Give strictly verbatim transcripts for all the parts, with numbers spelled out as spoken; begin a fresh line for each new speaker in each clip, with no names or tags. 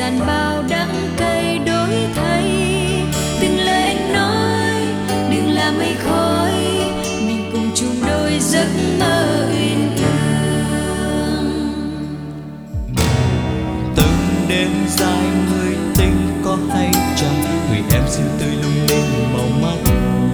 gian bao đắng cay đổi thay. Từng lời anh nói đừng là mây khói, mình cùng chung đôi giấc mơ uyên ương.
Từng đêm dài người tình có hay chăng, người em xinh tươi lung linh màu mắt.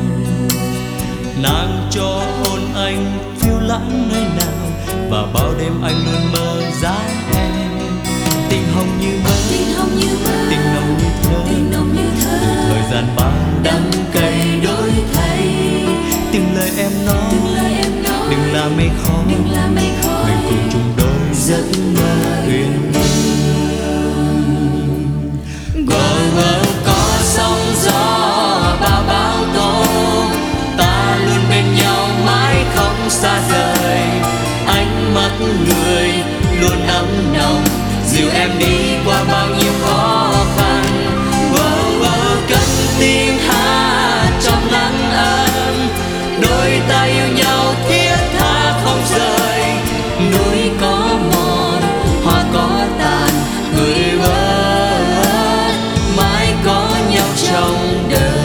Nàng cho hôn anh phiêu lãng nơi nào, và bao đêm anh luôn mơ dáng em. Tình hồng như mơ,
Tình hồng như mơ,
tình nồng như thơ,
tình nồng như thơ.
từ thời gian bao đắng cay đổi thay. Từng lời em nói,
Từng lời em nói
đừng là mây khói,
đừng là mây khói,
mình cùng chung đôi giấc mơ uyên ương. Ngờ ngờ có sóng gió bao bão tố, ta luôn bên nhau mãi không xa rời. Ánh mắt người luôn ấm nồng, dìu em đi qua bao nhiêu khó khăn. Vơ vơ cất tiếng hát trong nắng ấm, đôi ta yêu nhau thiết tha không rời. Núi có mòn, hoa có tàn, người ơi mãi có nhau trong đời.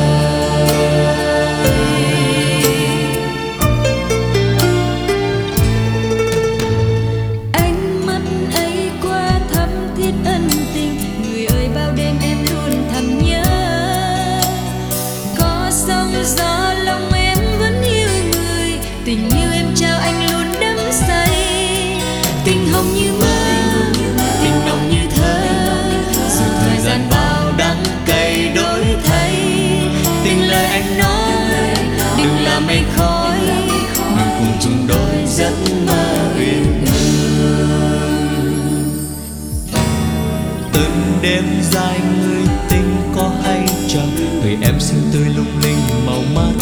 Ánh mắt ấy qua thắm thiết ân tình, người ơi bao đêm em luôn thầm nhớ. Có sóng gió lòng em vẫn yêu người, tình yêu em trao anh luôn đắm say. Tình hồng như mơ,
Tình nồng như thơ, dù thời gian bao đắng cay đổi thay. Tình lời anh nói đừng là mây khói, mình cùng chung đôi giấc mơ uyên ương. Từng đêm dài người tình có hay chăng, người em xinh tươi lung linh màu mắt.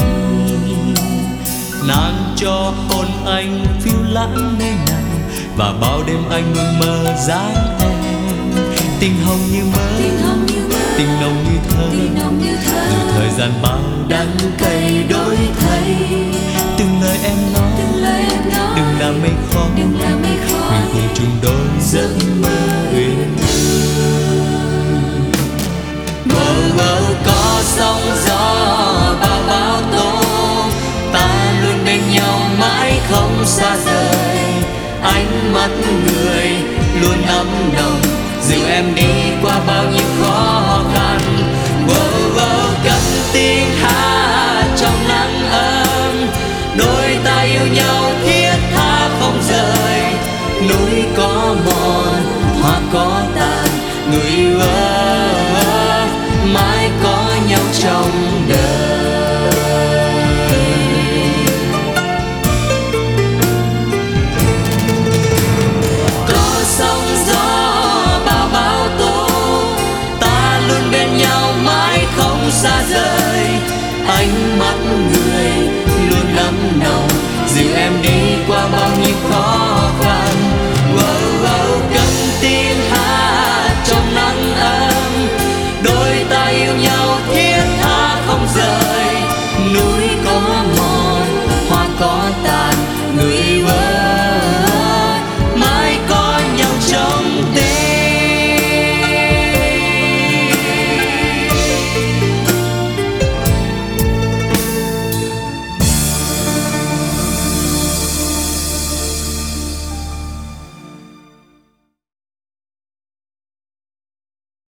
Nàng cho hôn anh phiêu lãng nơi nào, và bao đêm anh luôn mơ dáng em. Tình hồng như mơ,
tình hồng như mơ,
tình nồng như thơ,
tình nồng như thơ.
dù thời gian bao đắng cay đổi thay. Từng lời em nói,
Từng lời em nói
đừng là mây khói,
đừng là mây khói,
mình cùng chung đôi giấc mơ uyên ương. Ngờ ngờ có sóng gió bao bão tố, ta luôn bên nhau mãi không xa rời. Ánh mắt người luôn ấm nồng, dìu em đi qua bao nhiêu khó khăn. Vơ vơ cất tiếng hát trong nắng ấm, đôi ta yêu nhau thiết tha không rời. Núi có mòn, hoa có tàn, người ơi mãi có nhau trong đời. Có sóng gió bao bão tố, ta luôn bên nhau mãi không xa rời. Ánh mắt người luôn ấm nồng, dìu em đi qua bao nhiêu khó